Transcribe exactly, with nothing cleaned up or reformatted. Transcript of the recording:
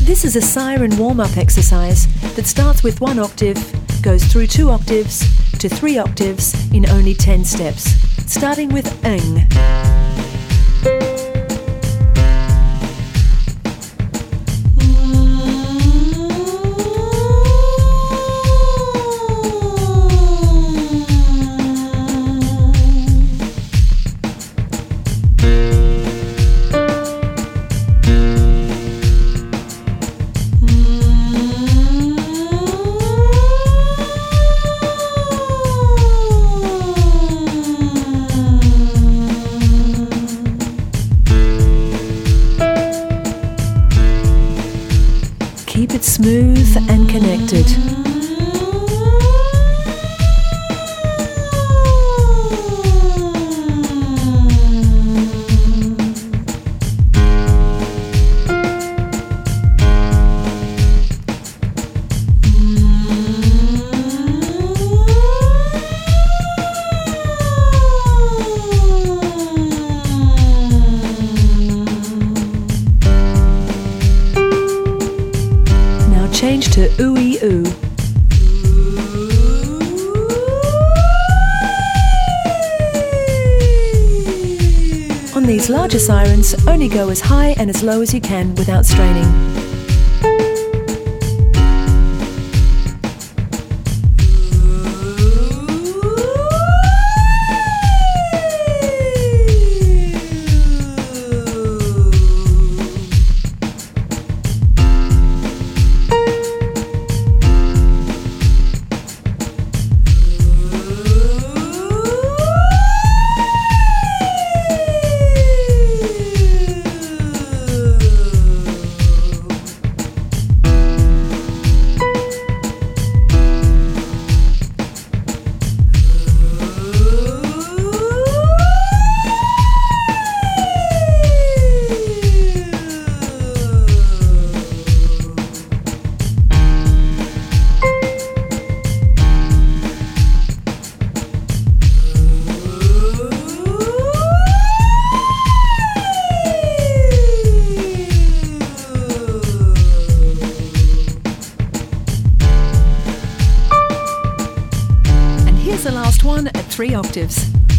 This is a siren warm-up exercise that starts with one octave, goes through two octaves to three octaves in only ten steps, starting with ng. Keep it smooth and connected. Change to ooey oo. On these larger sirens, only go as high and as low as you can without straining. Here's the last one at three octaves.